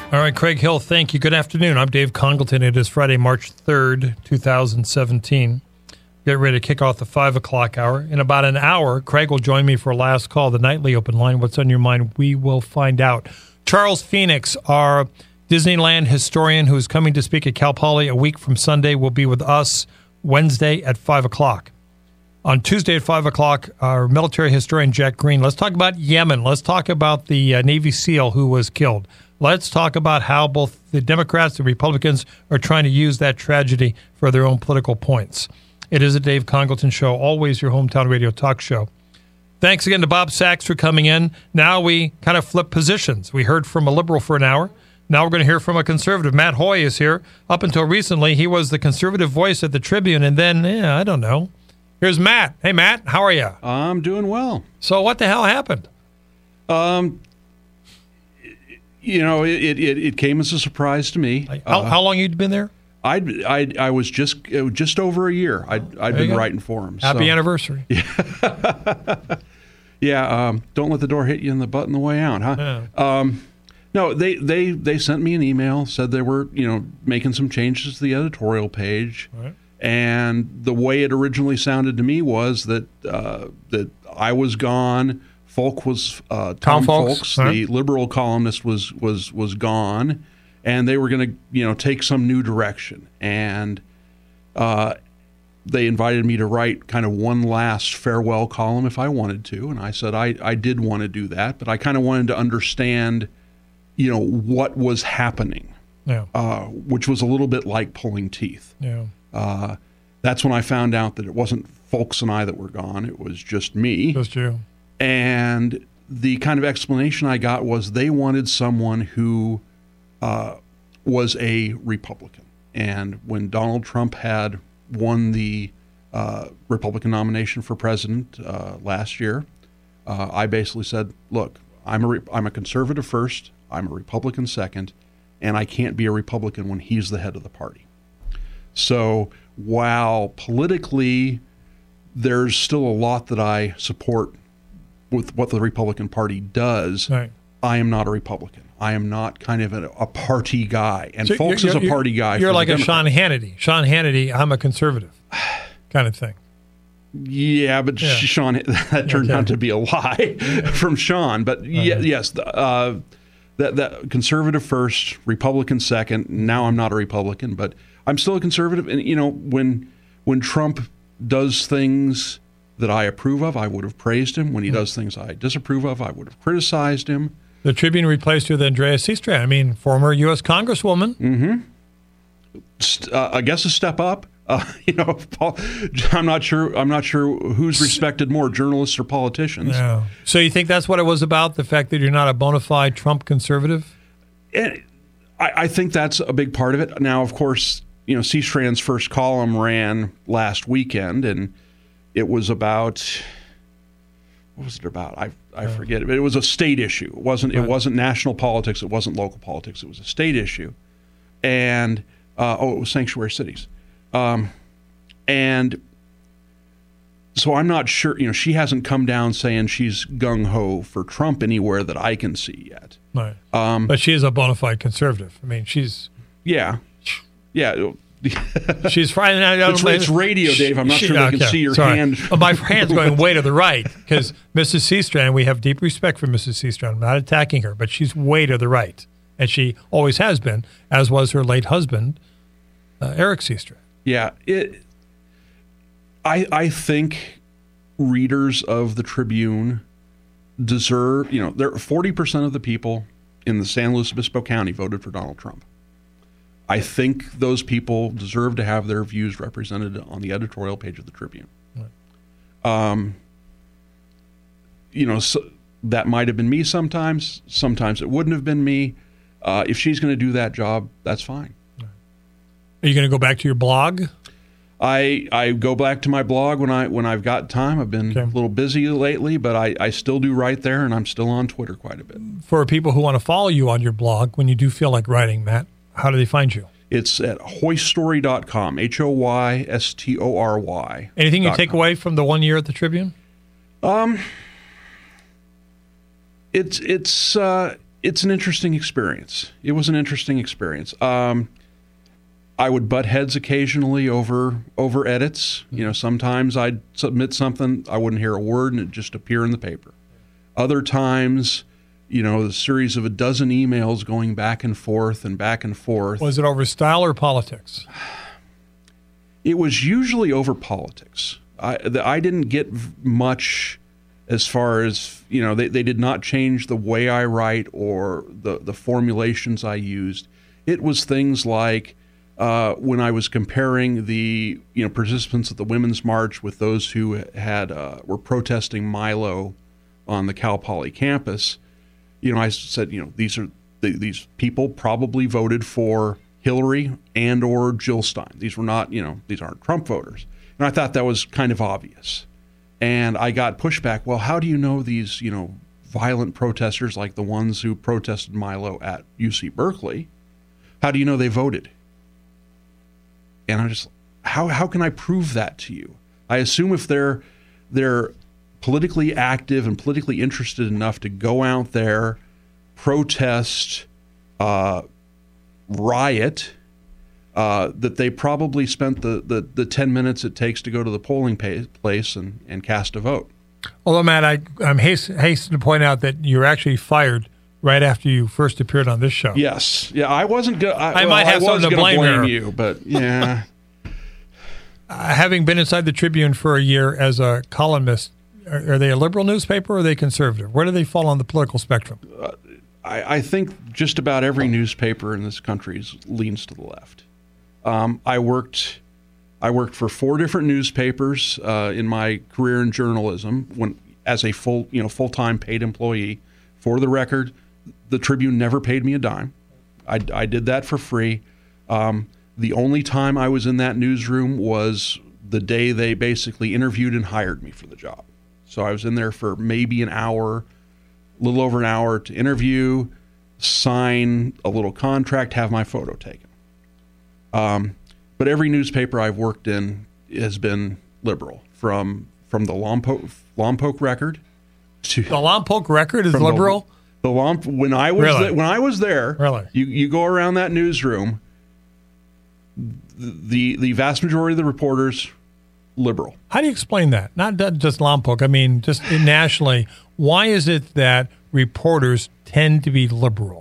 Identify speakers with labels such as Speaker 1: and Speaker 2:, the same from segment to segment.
Speaker 1: All right, Craig Hill, thank you. Good afternoon. I'm Dave Congleton. It is Friday, March 3rd, 2017. Get ready to kick off the 5 o'clock hour. In about an hour, Craig will join me for a last call, the nightly open line. What's on your mind? We will find out. Charles Phoenix, our Disneyland historian who is coming to speak at Cal Poly a week from Sunday, will be with us Wednesday at 5 o'clock. On Tuesday at 5 o'clock, our military historian, Jack Green. Let's talk about Yemen. Let's talk about the Navy SEAL who was killed. Let's talk about how both the Democrats and Republicans are trying to use that tragedy for their own political points. It is a Dave Congleton show, always your hometown radio talk show. Thanks again to Bob Sachs for coming in. Now we kind of flip positions. We heard from a liberal for an hour. Now we're going to hear from a conservative. Matt Hoy is here. Up until recently, he was the conservative voice at the Tribune, and then, I don't know. Here's Matt. Hey, Matt, how are you?
Speaker 2: I'm doing well.
Speaker 1: So what the hell happened?
Speaker 2: It came as a surprise to me.
Speaker 1: How long you been there?
Speaker 2: I was just over a year. I'd been writing for him.
Speaker 1: Happy anniversary.
Speaker 2: Yeah. Don't let the door hit you in the butt on the way out, huh? Yeah. No, they sent me an email, said they were making some changes to the editorial page, right. And the way it originally sounded to me was that I was gone. Folk was Tom Folks, the liberal columnist, was gone, and they were going to take some new direction. And they invited me to write kind of one last farewell column if I wanted to, and I said I did want to do that, but I kind of wanted to understand, what was happening, which was a little bit like pulling teeth.
Speaker 1: Yeah.
Speaker 2: That's when I found out that it wasn't Folks and I that were gone; it was just me.
Speaker 1: Just you.
Speaker 2: And the kind of explanation I got was they wanted someone who was a Republican. And when Donald Trump had won the Republican nomination for president last year, I basically said, look, I'm a conservative first, I'm a Republican second, and I can't be a Republican when he's the head of the party. So while politically there's still a lot that I support with what the Republican Party does, right. I am not a Republican. I am not kind of a party guy. And so Folks is a party guy.
Speaker 1: You're like a Sean Hannity. Sean Hannity, I'm a conservative kind of thing.
Speaker 2: Yeah, but yeah. Sean, that turned out to be a lie from Sean. But yes, that conservative first, Republican second. Now I'm not a Republican, but I'm still a conservative. And, when Trump does things that I approve of, I would have praised him. When he does things I disapprove of, I would have criticized him. The
Speaker 1: Tribune replaced you with Andrea Seastrand. Former U.S. Congresswoman.
Speaker 2: Mm-hmm. I guess a step up. I'm not sure who's respected more, journalists or politicians.
Speaker 1: Yeah. So you think that's what it was about, the fact that you're not a bona fide Trump conservative?
Speaker 2: And I think that's a big part of it. Now, of course, Seastrand's first column ran last weekend, and it was about, what was it about? I forget it. But it was a state issue. It wasn't national politics. It wasn't local politics. It was a state issue, and it was sanctuary cities. And so I'm not sure. She hasn't come down saying she's gung ho for Trump anywhere that I can see yet.
Speaker 1: Right. But she is a bona fide conservative. She's
Speaker 2: yeah.
Speaker 1: She's fine.
Speaker 2: It's radio, Dave. I'm not sure they can see your hand.
Speaker 1: My hand's going way to the right because Mrs. Seastrand, we have deep respect for Mrs. Seastrand. I'm not attacking her, but she's way to the right. And she always has been, as was her late husband, Eric Seastrand.
Speaker 2: Yeah. I think readers of the Tribune deserve, there 40% of the people in the San Luis Obispo County voted for Donald Trump. I think those people deserve to have their views represented on the editorial page of the Tribune. Right. So that might have been me sometimes. Sometimes it wouldn't have been me. If she's going to do that job, that's fine.
Speaker 1: Right. Are you going to go back to your blog?
Speaker 2: I go back to my blog when I've got time. I've been a little busy lately, but I still do write there, and I'm still on Twitter quite a bit.
Speaker 1: For people who want to follow you on your blog, when you do feel like writing, Matt, how do they find you?
Speaker 2: It's at hoystory.com, HOYSTORY.
Speaker 1: Anything you take away from the 1 year at the Tribune?
Speaker 2: it's an interesting experience. It was an interesting experience. I would butt heads occasionally over edits. Sometimes I'd submit something, I wouldn't hear a word, and it'd just appear in the paper. Other times, a series of a dozen emails going back and forth and back and forth.
Speaker 1: Was it over style or politics?
Speaker 2: It was usually over politics. I didn't get much as far as, they did not change the way I write or the formulations I used. It was things like when I was comparing the participants at the Women's March with those who were protesting Milo on the Cal Poly campus. I said, these people probably voted for Hillary and or Jill Stein. These were not, these aren't Trump voters. And I thought that was kind of obvious. And I got pushback. Well, how do you know these, violent protesters like the ones who protested Milo at UC Berkeley? How do you know they voted? And I'm just, how can I prove that to you? I assume if they're politically active and politically interested enough to go out there, protest, riot, that they probably spent the 10 minutes it takes to go to the polling place and cast a vote.
Speaker 1: Although, Matt, I'm hasten to point out that you're actually fired right after you first appeared on this show.
Speaker 2: Yes. Yeah, I wasn't going
Speaker 1: I might have something to blame
Speaker 2: you, but yeah.
Speaker 1: Having been inside the Tribune for a year as a columnist, are they a liberal newspaper or are they conservative? Where do they fall on the political spectrum?
Speaker 2: I think just about every newspaper in this country leans to the left. I worked for 4 different newspapers in my career in journalism as a full-time paid employee. For the record, the Tribune never paid me a dime. I did that for free. The only time I was in that newsroom was the day they basically interviewed and hired me for the job. So I was in there for maybe an hour, a little over an hour to interview, sign a little contract, have my photo taken. But every newspaper I've worked in has been liberal, from the Lompoc Record to
Speaker 1: the Lompoc Record is liberal.
Speaker 2: When I was there,
Speaker 1: really?
Speaker 2: you go around that newsroom. The vast majority of the reporters, liberal.
Speaker 1: How do you explain that? Not just Lompoc. I mean, just nationally. Why is it that reporters tend to be liberal?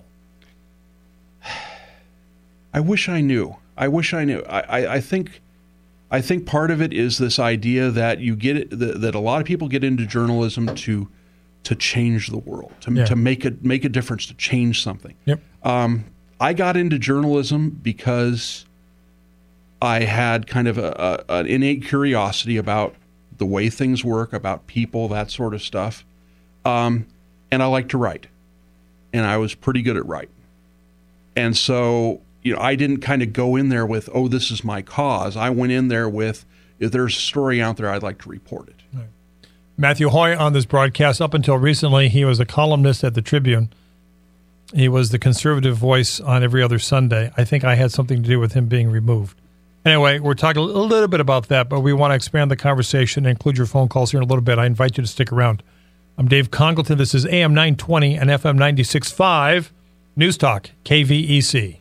Speaker 2: I wish I knew. I think part of it is this idea that that a lot of people get into journalism to change the world, to make a difference, to change something.
Speaker 1: Yep.
Speaker 2: I got into journalism because I had kind of an innate curiosity about the way things work, about people, that sort of stuff. And I like to write. And I was pretty good at writing. And so, I didn't kind of go in there with, oh, this is my cause. I went in there with, if there's a story out there, I'd like to report it.
Speaker 1: Right. Matthew Hoy on this broadcast. Up until recently, he was a columnist at the Tribune. He was the conservative voice on every other Sunday. I think I had something to do with him being removed. Anyway, we're talking a little bit about that, but we want to expand the conversation and include your phone calls here in a little bit. I invite you to stick around. I'm Dave Congleton. This is AM 920 and FM 96.5 News Talk, KVEC.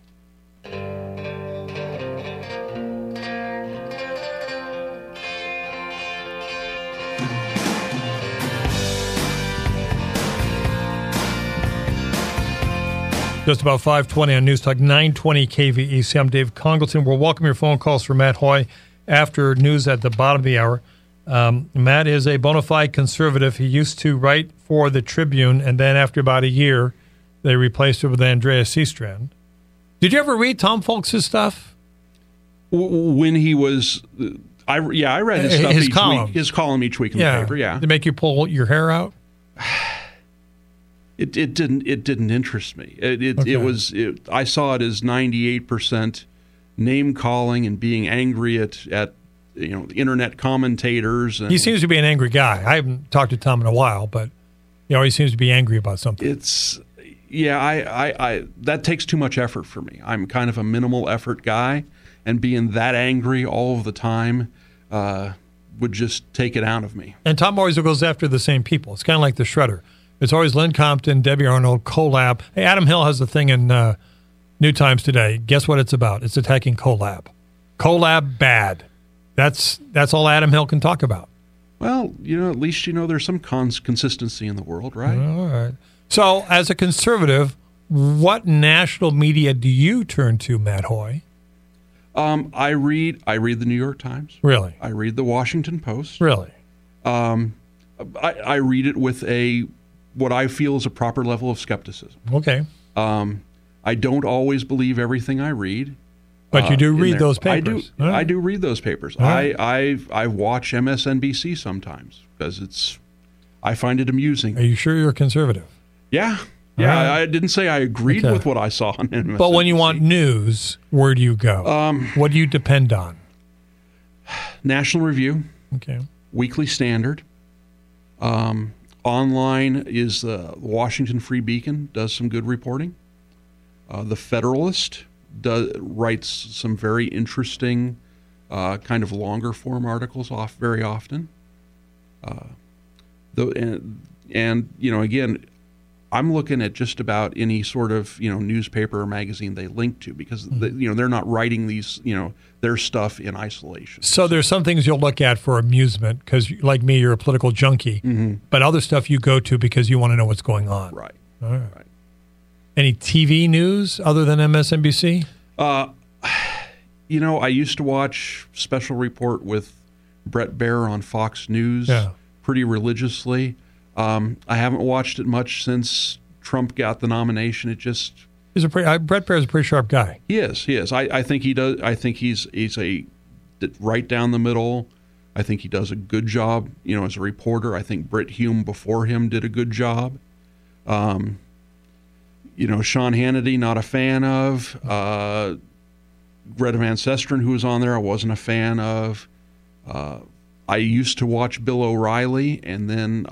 Speaker 1: Just about 5:20 on News Talk 920 KVEC. I'm Dave Congleton. We'll welcome your phone calls for Matt Hoy after news at the bottom of the hour. Matt is a bona fide conservative. He used to write for the Tribune, and then after about a year, they replaced it with Andreas Seastrand. Did you ever read Tom Folks' stuff?
Speaker 2: When he was, I read his stuff. His column each week in the paper. Yeah,
Speaker 1: did it make you pull your hair out?
Speaker 2: It didn't interest me. I saw it as 98% name calling and being angry at internet commentators. And
Speaker 1: he seems to be an angry guy. I haven't talked to Tom in a while, but he seems to be angry about something.
Speaker 2: I that takes too much effort for me. I'm kind of a minimal effort guy, and being that angry all of the time would just take it out of me.
Speaker 1: And Tom always goes after the same people. It's kind of like the Shredder. It's always Lynn Compton, Debbie Arnold, Collab. Hey, Adam Hill has a thing in New Times today. Guess what it's about? It's attacking Collab. Collab bad. That's all Adam Hill can talk about.
Speaker 2: Well, at least there's some consistency in the world, right?
Speaker 1: All right. So, as a conservative, what national media do you turn to, Matt Hoy?
Speaker 2: I read the New York Times.
Speaker 1: Really?
Speaker 2: I read the Washington Post.
Speaker 1: Really?
Speaker 2: I read it with what I feel is a proper level of skepticism.
Speaker 1: Okay.
Speaker 2: I don't always believe everything I read.
Speaker 1: But you do read those papers.
Speaker 2: I do read those papers. Right. I watch MSNBC sometimes because I find it amusing.
Speaker 1: Are you sure you're a conservative?
Speaker 2: Yeah. Yeah, right. I didn't say I agreed with what I saw on MSNBC.
Speaker 1: But when you want news, where do you go? What do you depend on?
Speaker 2: National Review.
Speaker 1: Okay.
Speaker 2: Weekly Standard. Online is the Washington Free Beacon, does some good reporting. The Federalist writes some very interesting, kind of longer form articles very often. Again, I'm looking at just about any sort of newspaper or magazine they link to because they're not writing these their stuff in isolation.
Speaker 1: So there's some things you'll look at for amusement because, like me, you're a political junkie. Mm-hmm. But other stuff you go to because you want to know what's going on.
Speaker 2: Right.
Speaker 1: All right. Any TV news other than MSNBC?
Speaker 2: I used to watch Special Report with Bret Baier on Fox News pretty religiously. I haven't watched it much since Trump got the nomination. It just
Speaker 1: Bret Baier is a pretty sharp guy.
Speaker 2: He is. I think he does. I think he's a right down the middle. I think he does a good job. As a reporter, I think Brit Hume before him did a good job. Sean Hannity, not a fan of. Greta Van Susteren, who was on there, I wasn't a fan of. I used to watch Bill O'Reilly, and then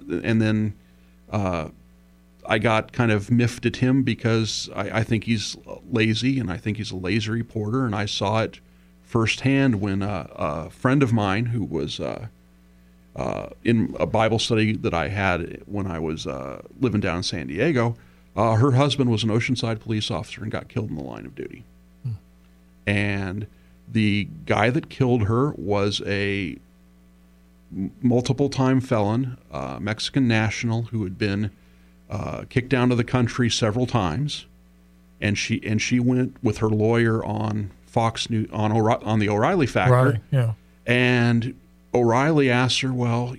Speaker 2: I got kind of miffed at him because I think he's lazy, and I think he's a lazy reporter, and I saw it firsthand when a friend of mine who was in a Bible study that I had when I was living down in San Diego, her husband was an Oceanside police officer and got killed in the line of duty. And the guy that killed her was a multiple-time felon, Mexican national who had been kicked out of the country several times, and she went with her lawyer on Fox News on the O'Reilly Factor.
Speaker 1: Right, yeah.
Speaker 2: And O'Reilly asked her, "Well,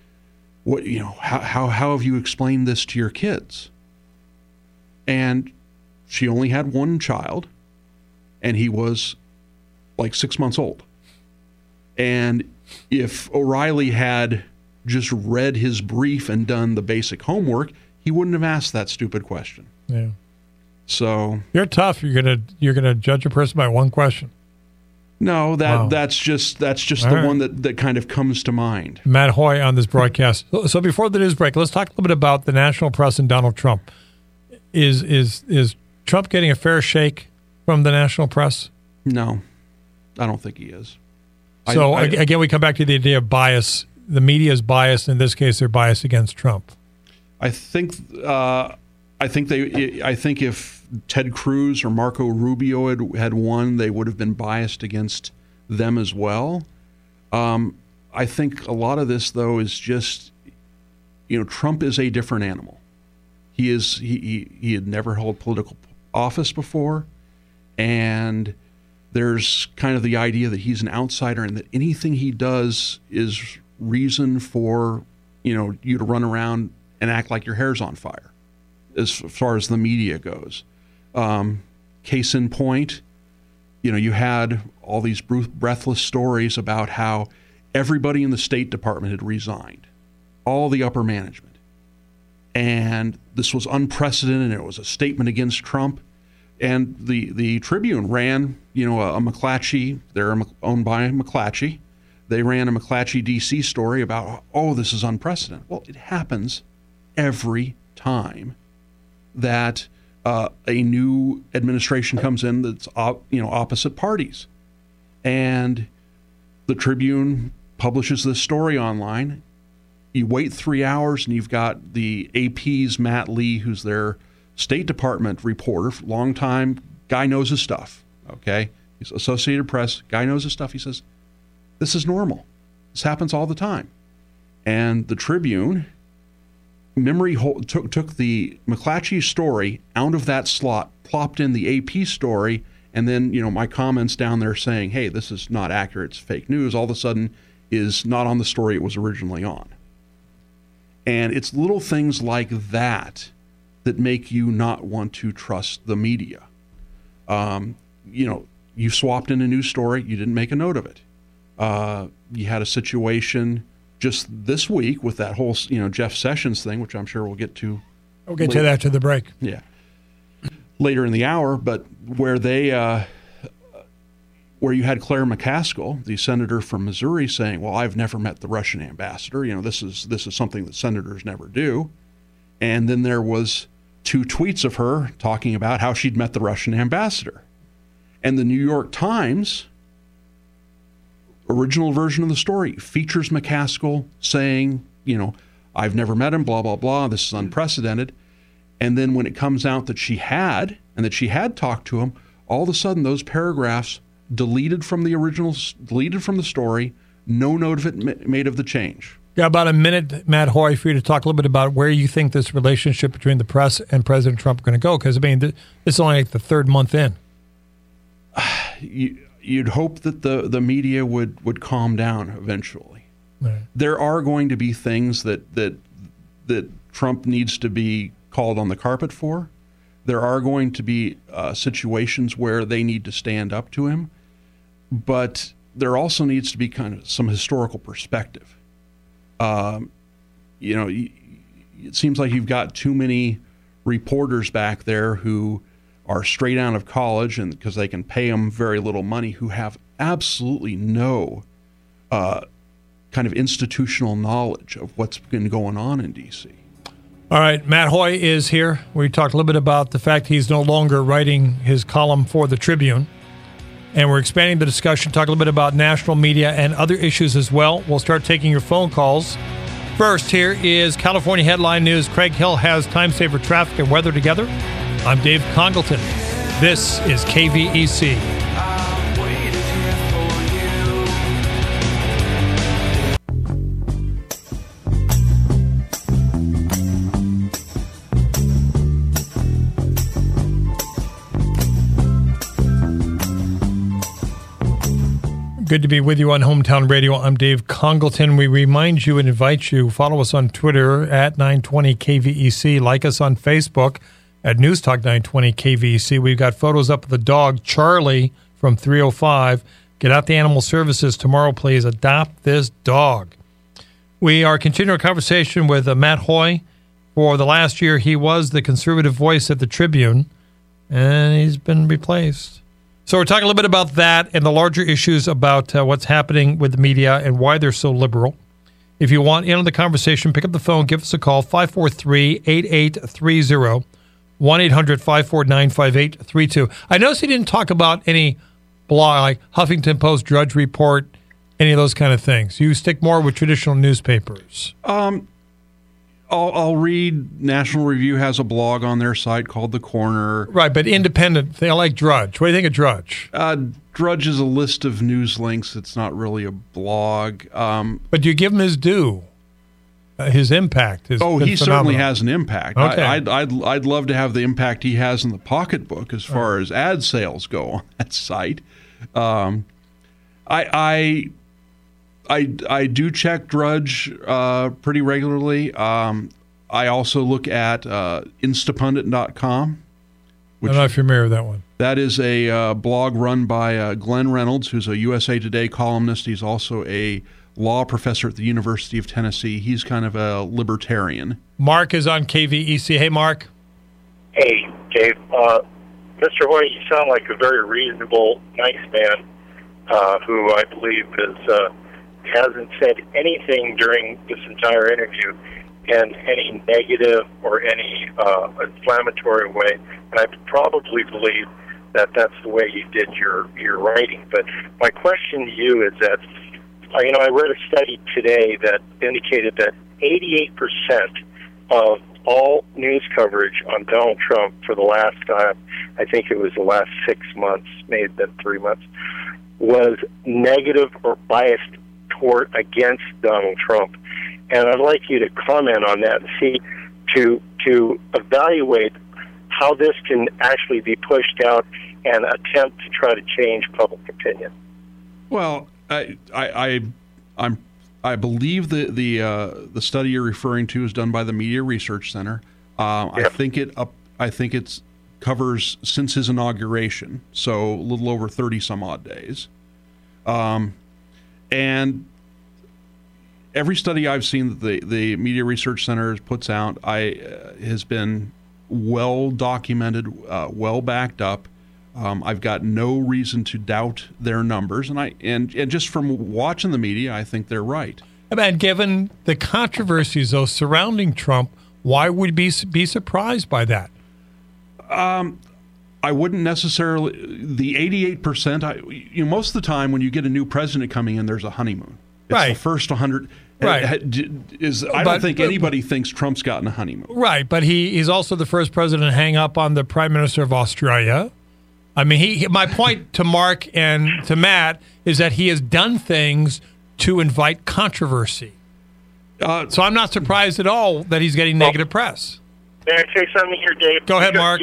Speaker 2: how have you explained this to your kids?" And she only had one child, and he was like 6 months old. And if O'Reilly had just read his brief and done the basic homework, he wouldn't have asked that stupid question.
Speaker 1: Yeah.
Speaker 2: So
Speaker 1: you're tough. You're gonna judge a person by one question.
Speaker 2: No, that's just the one that kind of comes to mind.
Speaker 1: Matt Hoy on this broadcast. So before the news break, let's talk a little bit about the national press and Donald Trump. Is Trump getting a fair shake from the national press?
Speaker 2: No, I don't think he is.
Speaker 1: So again, we come back to the idea of bias. The media is biased. In this case, they're biased against Trump.
Speaker 2: I think if Ted Cruz or Marco Rubio had won, they would have been biased against them as well. I think a lot of this, though, is just, Trump is a different animal. He had never held political office before, and there's kind of the idea that he's an outsider and that anything he does is reason for you to run around and act like your hair's on fire, as far as the media goes. Case in point, you had all these breathless stories about how everybody in the State Department had resigned, all the upper management. And this was unprecedented, and it was a statement against Trump. And the Tribune ran, a McClatchy, they're owned by McClatchy. They ran a McClatchy DC story about, this is unprecedented. Well, it happens every time that a new administration comes in that's opposite parties. And the Tribune publishes this story online, You wait 3 hours, and you've got the AP's Matt Lee, who's their State Department reporter, long time, guy knows his stuff, okay? He's Associated Press, guy knows his stuff. He says, this is normal. This happens all the time. And the Tribune took the McClatchy story out of that slot, plopped in the AP story, and then, my comments down there saying, hey, this is not accurate, it's fake news, all of a sudden is not on the story it was originally on. And it's little things like that that make you not want to trust the media. You swapped in a news story, you didn't make a note of it. You had a situation just this week with that whole, Jeff Sessions thing, which I'm sure we'll get to.
Speaker 1: We'll get to that after the break.
Speaker 2: Yeah, later in the hour, but where you had Claire McCaskill, the senator from Missouri, saying, "Well, I've never met the Russian ambassador. This is something that senators never do," and then there was 2 tweets of her talking about how she'd met the Russian ambassador, and the New York Times. Original version of the story features McCaskill saying, I've never met him, blah, blah, blah, this is unprecedented. And then when it comes out that she had talked to him, all of a sudden those paragraphs deleted from the story, no note of it made of the change.
Speaker 1: Got about a minute, Matt Hoy, for you to talk a little bit about where you think this relationship between the press and President Trump are going to go, because, this is only like the 3rd month in.
Speaker 2: You'd hope that the media would calm down eventually. Right. There are going to be things that Trump needs to be called on the carpet for. There are going to be situations where they need to stand up to him, but there also needs to be kind of some historical perspective. It seems like you've got too many reporters back there who are straight out of college, and because they can pay them very little money, who have absolutely no kind of institutional knowledge of what's been going on in D.C.
Speaker 1: All right, Matt Hoy is here. We talked a little bit about the fact he's no longer writing his column for the Tribune, and we're expanding the discussion, talk a little bit about national media and other issues as well. We'll start taking your phone calls. First, here is California Headline News. Craig Hill has time saver traffic and weather together. I'm Dave Congleton. This is KVEC. Good to be with you on Hometown Radio. I'm Dave Congleton. We remind you and invite you, follow us on Twitter at 920 KVEC. Like us on Facebook at News Talk 920 KVEC. We've got photos up of the dog, Charlie, from 305. Get out the animal services tomorrow, please. Adopt this dog. We are continuing our conversation with Matt Hoy. For the last year, he was the conservative voice at the Tribune, and he's been replaced. So we're talking a little bit about that and the larger issues about what's happening with the media and why they're so liberal. If you want in on the conversation, pick up the phone, give us a call, 543-8830. 1-800-549-5832. I noticed he didn't talk about any blog, like Huffington Post, Drudge Report, any of those kind of things. You stick more with traditional newspapers.
Speaker 2: I'll read. National Review has a blog on their site called The Corner.
Speaker 1: Right, but independent. They like Drudge. What do you think of Drudge?
Speaker 2: Drudge is a list of news links. It's not really a blog.
Speaker 1: But do you give him his due? His impact has been
Speaker 2: he
Speaker 1: phenomenal.
Speaker 2: Certainly has an impact.
Speaker 1: Okay.
Speaker 2: I'd love to have the impact he has in the pocketbook as far as ad sales go on that site. I do check Drudge pretty regularly. I also look at Instapundit.com.
Speaker 1: I'm not familiar with that one.
Speaker 2: That is a blog run by Glenn Reynolds, who's a USA Today columnist. He's also a law professor at the University of Tennessee. He's kind of a libertarian.
Speaker 1: Mark is on KVEC. Hey, Mark.
Speaker 3: Hey, Dave. Mr. Hoy, you sound like a very reasonable, nice man who I believe hasn't said anything during this entire interview in any negative or any inflammatory way. And I probably believe that that's the way you did your writing. But my question to you is that, I read a study today that indicated that 88% of all news coverage on Donald Trump for the last, I think it was the last 6 months, maybe been 3 months, was negative or biased against Donald Trump. And I'd like you to comment on that and see, to evaluate how this can actually be pushed out and attempt to try to change public opinion.
Speaker 2: Well, I believe the study you're referring to is done by the Media Research Center. I think it covers since his inauguration, so a little over 30 some odd days. And every study I've seen that the Media Research Center puts out has been well documented, well backed up. I've got no reason to doubt their numbers, and just from watching the media, I think they're right.
Speaker 1: And given the controversies though surrounding Trump, why would be surprised by that?
Speaker 2: I wouldn't necessarily. The 88%. Most of the time when you get a new president coming in, there's a honeymoon. It's
Speaker 1: right.
Speaker 2: The first 100.
Speaker 1: Right.
Speaker 2: I don't think anybody thinks Trump's gotten a honeymoon.
Speaker 1: Right, but he's also the first president to hang up on the Prime Minister of Australia. I mean, my point to Mark and to Matt is that he has done things to invite controversy. So I'm not surprised at all that he's getting negative press.
Speaker 3: May I say something here, Dave?
Speaker 1: Go ahead, Mark.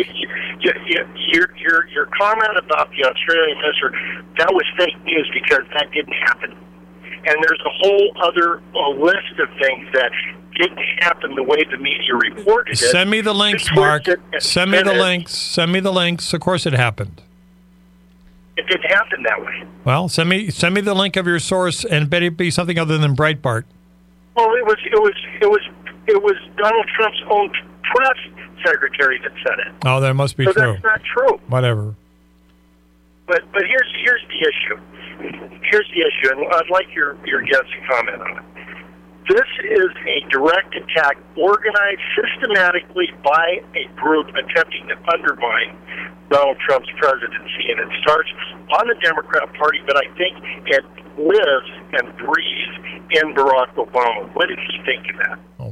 Speaker 3: Your comment about the Australian minister, that was fake news because that didn't happen. And there's a whole other list of things that didn't happen the way the media reported it.
Speaker 1: Send me the links, Mark. Send me the links. Send me the links. Of course it happened.
Speaker 3: It didn't happen that way.
Speaker 1: Well, send me the link of your source, and bet it be something other than Breitbart.
Speaker 3: Well, it was Donald Trump's own press secretary that said it.
Speaker 1: Oh, that must be true.
Speaker 3: That's not true.
Speaker 1: Whatever.
Speaker 3: But here's the issue. Here's the issue, and I'd like your guests to comment on it. This is a direct attack organized systematically by a group attempting to undermine Donald Trump's presidency, and it starts on the Democrat Party, but I think it lives and breathes in Barack Obama. What did he think of that?
Speaker 1: Oh,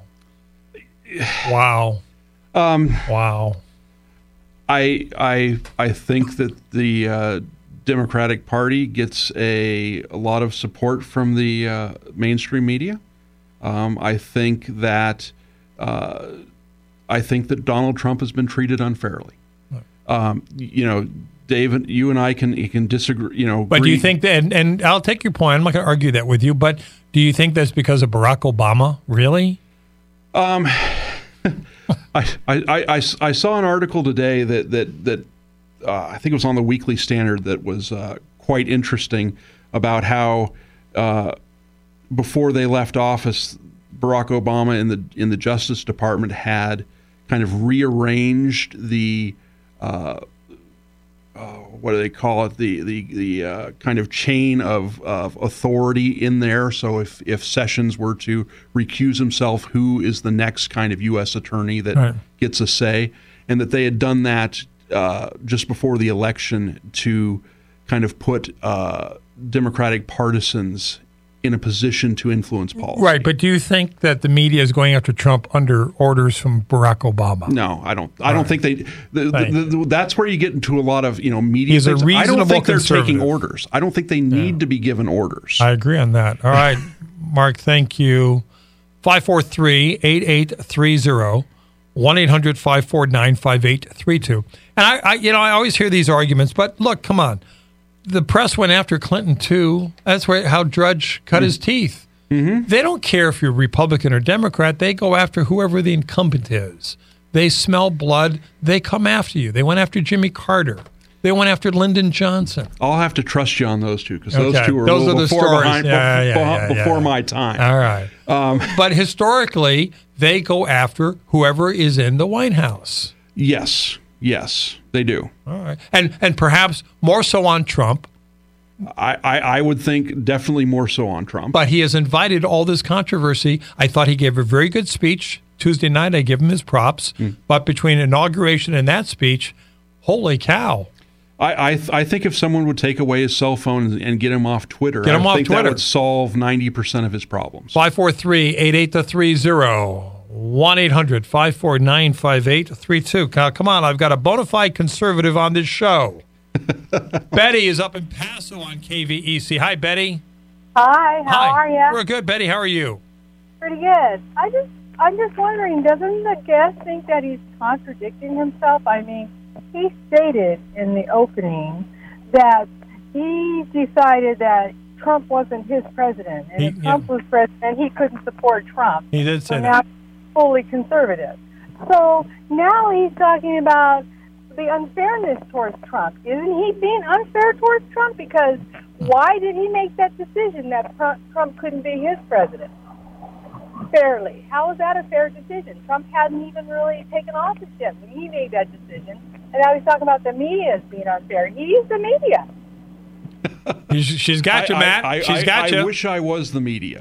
Speaker 1: wow. Wow.
Speaker 2: I think that the Democratic Party gets a lot of support from the mainstream media. I think that Donald Trump has been treated unfairly. Dave, you and I can disagree.
Speaker 1: But do you think that? And I'll take your point. I'm not going to argue that with you. But do you think that's because of Barack Obama? Really?
Speaker 2: I saw an article today that I think it was on the Weekly Standard that was quite interesting about how before they left office, Barack Obama in the Justice Department had kind of rearranged the what do they call it, the kind of chain of authority in there. So if Sessions were to recuse himself, who is the next kind of U.S. attorney that gets a say, and that they had done that just before the election to kind of put Democratic partisans in a position to influence policy.
Speaker 1: Right, but do you think that the media is going after Trump under orders from Barack Obama?
Speaker 2: No, I don't. I don't think they. That's where you get into a lot of media.
Speaker 1: He's a reasonable
Speaker 2: I don't think they're taking
Speaker 1: conservative.
Speaker 2: orders. I don't think they need to be given orders.
Speaker 1: I agree on that. All right, Mark, thank you. 543-8830, 1-800-549-5832. And I always hear these arguments, but look, come on. The press went after Clinton too. That's how Drudge cut his teeth. Mm-hmm. They don't care if you're Republican or Democrat. They go after whoever the incumbent is. They smell blood. They come after you. They went after Jimmy Carter. They went after Lyndon Johnson.
Speaker 2: I'll have to trust you on those two because those two are
Speaker 1: those
Speaker 2: a little before my time.
Speaker 1: All right. But historically, they go after whoever is in the White House.
Speaker 2: Yes, they do.
Speaker 1: All right. And perhaps more so on Trump.
Speaker 2: I would think definitely more so on Trump.
Speaker 1: But he has invited all this controversy. I thought he gave a very good speech Tuesday night. I give him his props. But between inauguration and that speech, holy cow.
Speaker 2: I think if someone would take away his cell phone and get him off Twitter, I think that would solve 90% of his problems.
Speaker 1: 543-8830. 1-800-549-5832. Come on, I've got a bona fide conservative on this show. Betty is up in Paso on KVEC. Hi, Betty.
Speaker 4: Hi, how are you?
Speaker 1: We're good, Betty. How are you?
Speaker 4: Pretty good. I'm just wondering, doesn't the guest think that he's contradicting himself? I mean, he stated in the opening that he decided that Trump wasn't his president, and if Trump was president, he couldn't support Trump.
Speaker 1: He did say
Speaker 4: that.
Speaker 1: Now he's
Speaker 4: fully conservative. So now he's talking about the unfairness towards Trump. Isn't he being unfair towards Trump? Because why did he make that decision that Trump couldn't be his president? Fairly. How is that a fair decision? Trump hadn't even really taken office yet when he made that decision. And now he's talking about the media as being unfair. He's the media.
Speaker 1: She's got you, Matt. She's got you.
Speaker 2: I wish I was the media.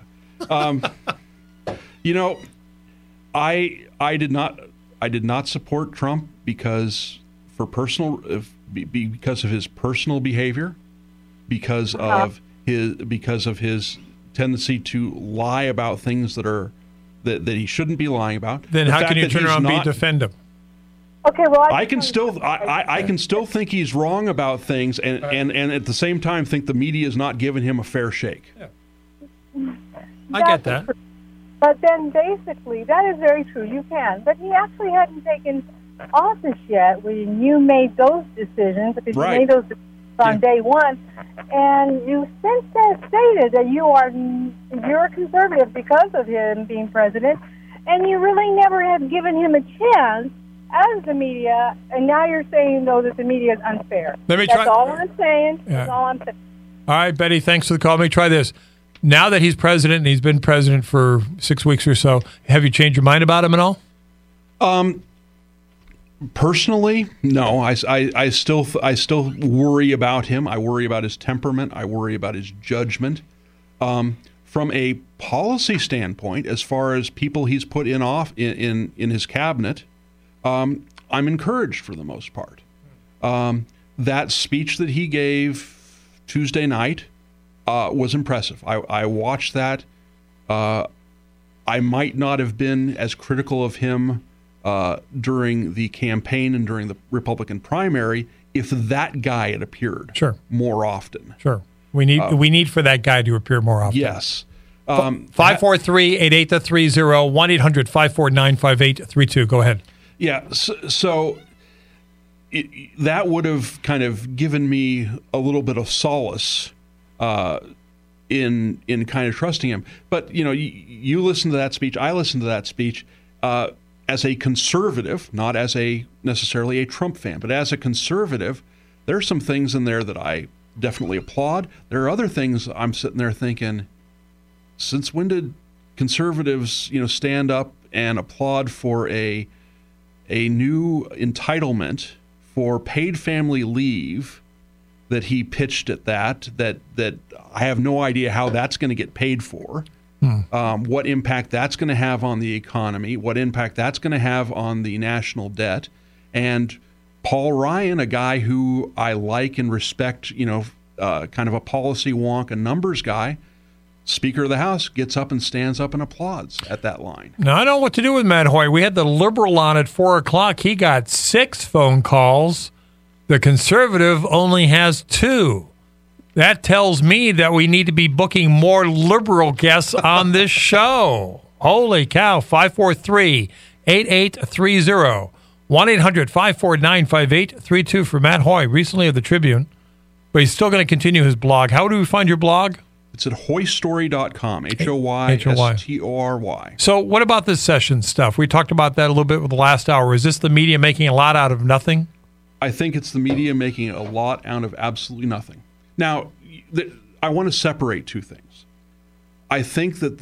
Speaker 2: I did not support Trump because of his personal behavior, because of his tendency to lie about things that he shouldn't be lying about.
Speaker 1: Then how can you turn around and defend him?
Speaker 4: Okay, well,
Speaker 2: I can still think he's wrong about things, and at the same time think the media is not giving him a fair shake.
Speaker 1: Yeah. I get that.
Speaker 4: But then basically, that is very true. You can. But he actually hadn't taken office yet when you made those decisions, because you made those decisions on day one, and you since then stated that you're a conservative because of him being president, and you really never have given him a chance as the media, and now you're saying, though, that the media is unfair. That's all I'm saying.
Speaker 1: Yeah.
Speaker 4: That's all I'm saying.
Speaker 1: All right, Betty, thanks for the call. Let me try this. Now that he's president, and he's been president for 6 weeks or so, have you changed your mind about him at all?
Speaker 2: Personally, no. I still worry about him. I worry about his temperament. I worry about his judgment. From a policy standpoint, as far as people he's put in his cabinet, I'm encouraged for the most part. That speech that he gave Tuesday night was impressive. I watched that. I might not have been as critical of him during the campaign and during the Republican primary if that guy had appeared more often.
Speaker 1: Sure. We need for that guy to appear more often.
Speaker 2: Yes.
Speaker 1: 543-8830, 1-800-549-5832. Go ahead.
Speaker 2: Yeah. So that would have kind of given me a little bit of solace in kind of trusting him. But, you listen to that speech. I listened to that speech as a conservative, not as necessarily a Trump fan, but as a conservative. There are some things in there that I definitely applaud. There are other things I'm sitting there thinking, since when did conservatives, stand up and applaud for a new entitlement for paid family leave that he pitched at that I have no idea how that's going to get paid for, what impact that's going to have on the economy, what impact that's going to have on the national debt. And Paul Ryan, a guy who I like and respect, kind of a policy wonk, a numbers guy, Speaker of the House, gets up and stands up and applauds at that line.
Speaker 1: Now, I don't know what to do with Matt Hoy. We had the liberal on at 4 o'clock. He got 6 phone calls. The conservative only has 2. That tells me that we need to be booking more liberal guests on this show. Holy cow. 543-8830. 1-800-549-5832 for Matt Hoy, recently of the Tribune. But he's still going to continue his blog. How do we find your blog?
Speaker 2: It's at hoystory.com, HOYSTORY.
Speaker 1: So what about this session stuff? We talked about that a little bit with the last hour. Is this the media making a lot out of nothing?
Speaker 2: I think it's the media making a lot out of absolutely nothing. Now, I want to separate two things. I think that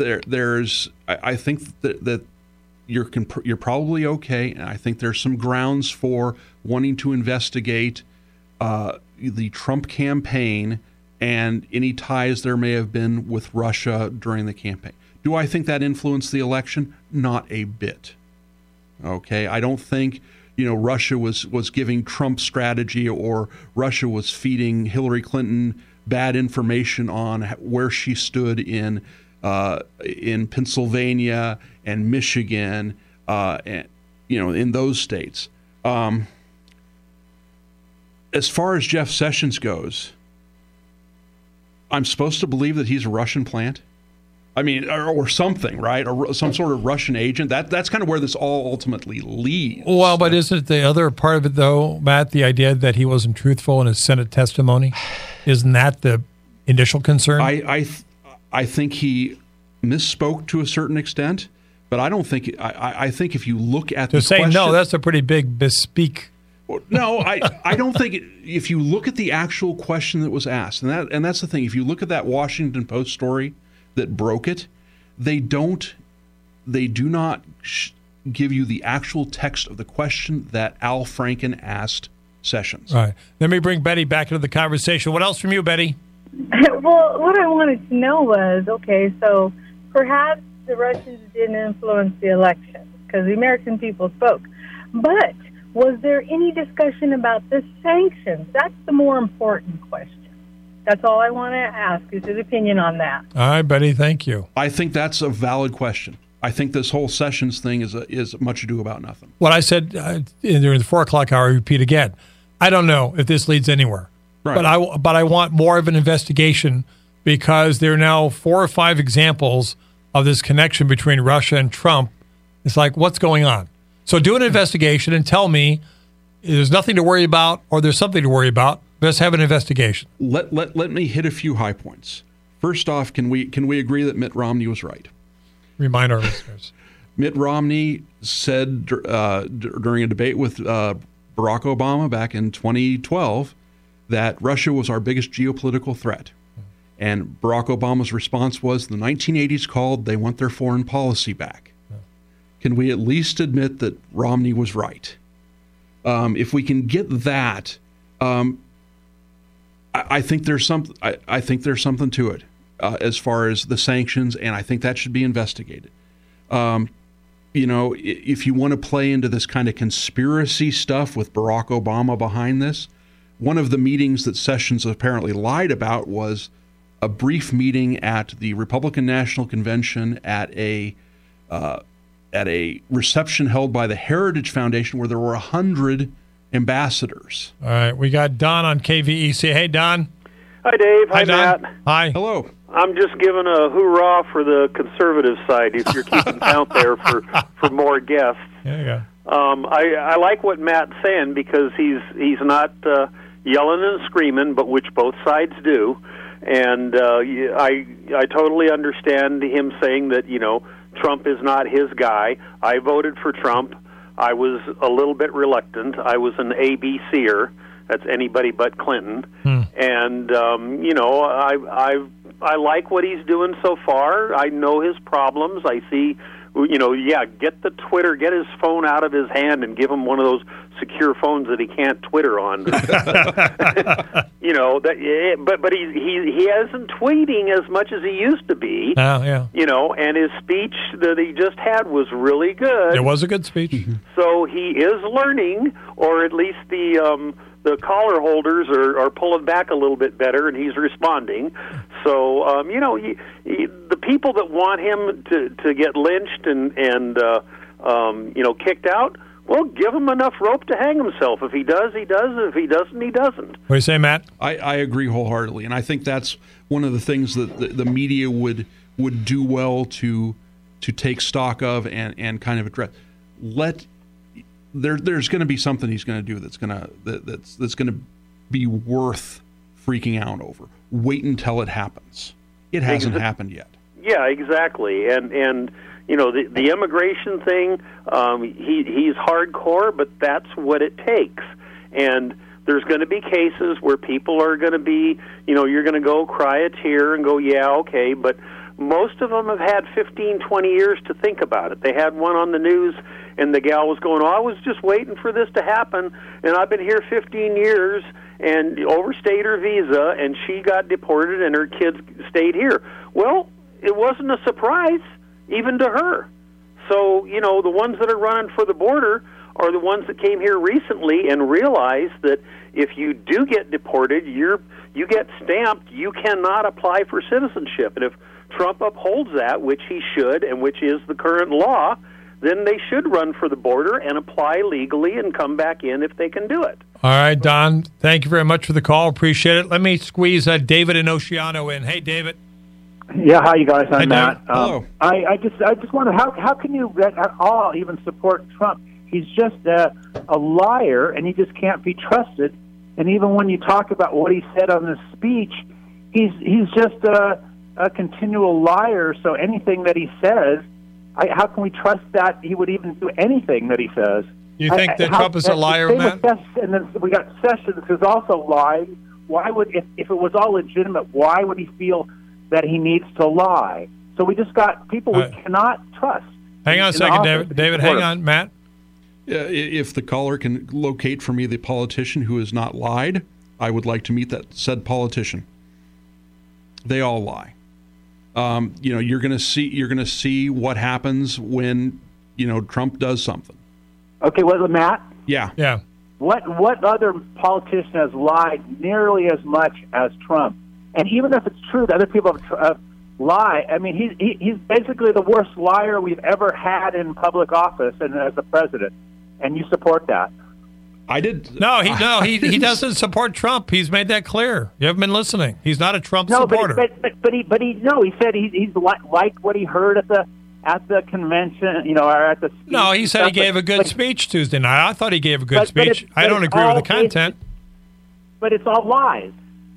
Speaker 2: that you're probably okay, and I think there's some grounds for wanting to investigate the Trump campaign and any ties there may have been with Russia during the campaign. Do I think that influenced the election? Not a bit. Okay, I don't think Russia was giving Trump strategy, or Russia was feeding Hillary Clinton bad information on where she stood in Pennsylvania and Michigan, and in those states. As far as Jeff Sessions goes, I'm supposed to believe that he's a Russian plant? I mean, or something, right? Or some sort of Russian agent. That's kind of where this all ultimately leads.
Speaker 1: Well, but isn't the other part of it, though, Matt, the idea that he wasn't truthful in his Senate testimony? Isn't that the initial concern?
Speaker 2: I think he misspoke to a certain extent, but I don't think. I think if you look at the question,
Speaker 1: no, that's a pretty big misspeak.
Speaker 2: No, I don't think if you look at the actual question that was asked, and that's the thing. If you look at that Washington Post story that broke it, they do not give you the actual text of the question that Al Franken asked Sessions.
Speaker 1: All right. Let me bring Betty back into the conversation. What else from you, Betty?
Speaker 4: Well, what I wanted to know was, okay, so perhaps the Russians didn't influence the election because the American people spoke. But was there any discussion about the sanctions? That's the more important question. That's all I want to ask is his opinion on that.
Speaker 1: All right, Betty, thank you.
Speaker 2: I think that's a valid question. I think this whole Sessions thing is much ado about nothing.
Speaker 1: What I said during the 4 o'clock hour, I repeat again. I don't know if this leads anywhere. Right. But I want more of an investigation because there are now 4 or 5 examples of this connection between Russia and Trump. It's like, what's going on? So do an investigation and tell me there's nothing to worry about or there's something to worry about. Let's have an investigation.
Speaker 2: Let me hit a few high points. First off, can we agree that Mitt Romney was right?
Speaker 1: Remind our listeners.
Speaker 2: Mitt Romney said during a debate with Barack Obama back in 2012 that Russia was our biggest geopolitical threat. And Barack Obama's response was, the 1980s called, they want their foreign policy back. Can we at least admit that Romney was right? If we can get that, I think there's something to it as far as the sanctions, and I think that should be investigated. If you want to play into this kind of conspiracy stuff with Barack Obama behind this, one of the meetings that Sessions apparently lied about was a brief meeting at the Republican National Convention at a reception held by the Heritage Foundation where there were 100 ambassadors.
Speaker 1: All right, we got Don on KVEC. Hey, Don.
Speaker 5: Hi, Dave. Hi,
Speaker 1: Don.
Speaker 5: Matt.
Speaker 1: Hi.
Speaker 2: Hello.
Speaker 5: I'm just giving a hoorah for the conservative side if you're keeping count there for more guests.
Speaker 1: There you go.
Speaker 5: I like what Matt's saying because he's not yelling and screaming, but which both sides do. And I totally understand him saying that, Trump is not his guy. I voted for Trump. I was a little bit reluctant. I was an ABCer. That's anybody but Clinton. And, I like what he's doing so far. I know his problems. I see, get the Twitter, get his phone out of his hand and give him one of those secure phones that he can't Twitter on. But he isn't tweeting as much as he used to be.
Speaker 1: Oh, yeah.
Speaker 5: And his speech that he just had was really good.
Speaker 1: It was a good speech.
Speaker 5: So he is learning, or at least the collar holders are pulling back a little bit better, and he's responding. So, the people that want him to get lynched and kicked out, well, give him enough rope to hang himself. If he does, he does. If he doesn't, he doesn't.
Speaker 1: What do you say, Matt?
Speaker 2: I agree wholeheartedly, and I think that's one of the things that the media would do well to take stock of and kind of address. There's going to be something he's going to do that's going to be worth freaking out over. Wait until it happens. It hasn't happened yet.
Speaker 5: Yeah, exactly. And the immigration thing, he's hardcore, but that's what it takes. And there's going to be cases where people are going to be, you're going to go cry a tear and go, yeah, okay, but most of them have had 15, 20 years to think about it. They had one on the news, and the gal was going, I was just waiting for this to happen, and I've been here 15 years and overstayed her visa, and she got deported, and her kids stayed here. Well, it wasn't a surprise, even to her. So, the ones that are running for the border are the ones that came here recently and realized that if you do get deported, you get stamped, you cannot apply for citizenship. And if Trump upholds that, which he should, and which is the current law, then they should run for the border and apply legally and come back in if they can do it.
Speaker 1: All right, Don, thank you very much for the call. Appreciate it. Let me squeeze David in Oceano in. Hey, David.
Speaker 6: Yeah, hi, you guys. I'm
Speaker 1: Hey,
Speaker 6: Matt.
Speaker 1: Hello.
Speaker 6: I just wonder, how can you at all even support Trump? He's just a liar, and he just can't be trusted. And even when you talk about what he said on this speech, he's just a continual liar. So anything that he says, how can we trust that he would even do anything that he says?
Speaker 1: You think that Trump is a liar, Matt?
Speaker 6: And then we got Sessions, who's also lied. Why would, if it was all legitimate, why would he feel that he needs to lie? So we just got people we cannot trust.
Speaker 1: Hang on a second, David. David, hang on, Matt.
Speaker 2: If the caller can locate for me the politician who has not lied, I would like to meet that said politician. They all lie. You're going to see what happens when Trump does something.
Speaker 6: Okay, well, Matt.
Speaker 1: Yeah.
Speaker 6: What other politician has lied nearly as much as Trump? And even if it's true that other people have lied, I mean, he's basically the worst liar we've ever had in public office and as a president. And you support that?
Speaker 2: I did.
Speaker 1: No, he doesn't support Trump. He's made that clear. You haven't been listening. He's not a Trump supporter.
Speaker 6: But he said he's liked what he heard at the convention, or at the.
Speaker 1: No, he said he gave a good speech Tuesday night. I thought he gave a good speech. I don't agree with the content.
Speaker 6: But it's all lies.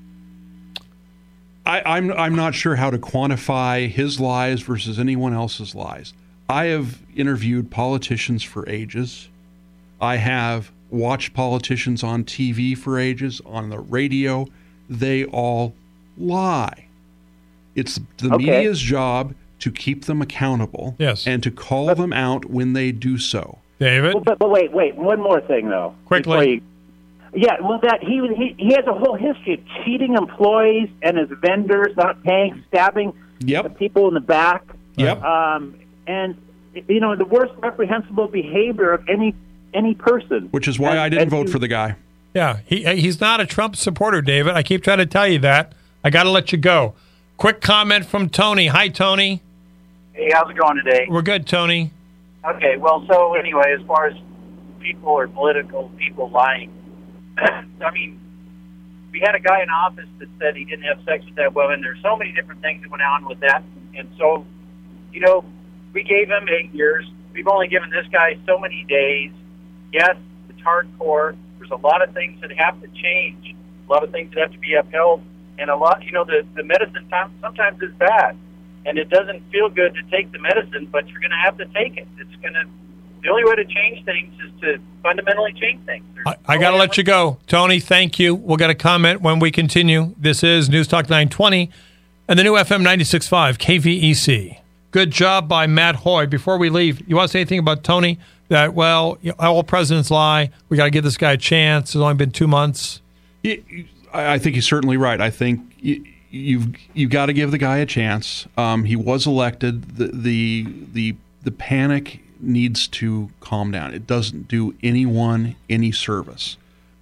Speaker 2: I'm not sure how to quantify his lies versus anyone else's lies. I have interviewed politicians for ages. I have watched politicians on TV for ages, on the radio. They all lie. It's the media's job to keep them accountable, and to call them out when they do so.
Speaker 1: David?
Speaker 6: But wait, one more thing, though.
Speaker 1: Quickly.
Speaker 6: That he has a whole history of cheating employees and his vendors, not paying, stabbing the people in the back. And, the worst reprehensible behavior of any person.
Speaker 2: Which is why I didn't vote for the guy.
Speaker 1: Yeah, he's not a Trump supporter, David. I keep trying to tell you that. I got to let you go. Quick comment from Tony. Hi, Tony.
Speaker 7: Hey, how's it going today?
Speaker 1: We're good, Tony.
Speaker 7: Okay, well, so anyway, as far as people or political people lying, I mean, we had a guy in office that said he didn't have sex with that woman. There's so many different things that went on with that. And so, we gave him 8 years. We've only given this guy so many days. Yes, it's hardcore. There's a lot of things that have to change, a lot of things that have to be upheld. And a lot, the medicine sometimes is bad. And it doesn't feel good to take the medicine, but you're going to have to take it. The only way to change things is to fundamentally change things.
Speaker 1: I got to let you go. Tony, thank you. We'll get a comment when we continue. This is News Talk 920 and the new FM 96.5 KVEC. Good job by Matt Hoy. Before we leave, you want to say anything about Tony? That, all presidents lie. We got to give this guy a chance. It's only been 2 months.
Speaker 2: I think he's certainly right. I think you've got to give the guy a chance. He was elected. The panic needs to calm down. It doesn't do anyone any service.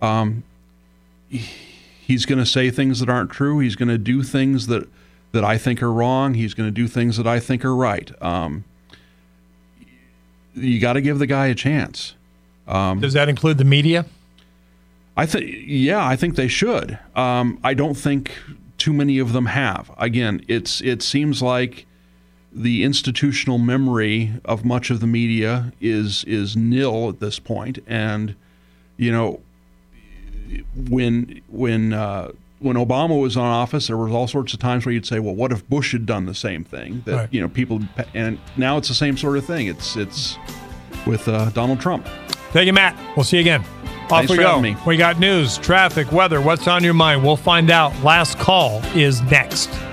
Speaker 2: He's going to say things that aren't true. He's going to do things that I think are wrong. He's going to do things that I think are right. You got to give the guy a chance.
Speaker 1: Does that include the media?
Speaker 2: I think they should. I don't think too many of them have. Again, it seems like the institutional memory of much of the media is nil at this point. And when Obama was in office, there was all sorts of times where you'd say, "Well, what if Bush had done the same thing?" That
Speaker 1: right.
Speaker 2: People, and now it's the same sort of thing. It's with Donald Trump.
Speaker 1: Thank you, Matt. We'll see you again. Off we go. We got news, traffic, weather. What's on your mind? We'll find out. Last call is next.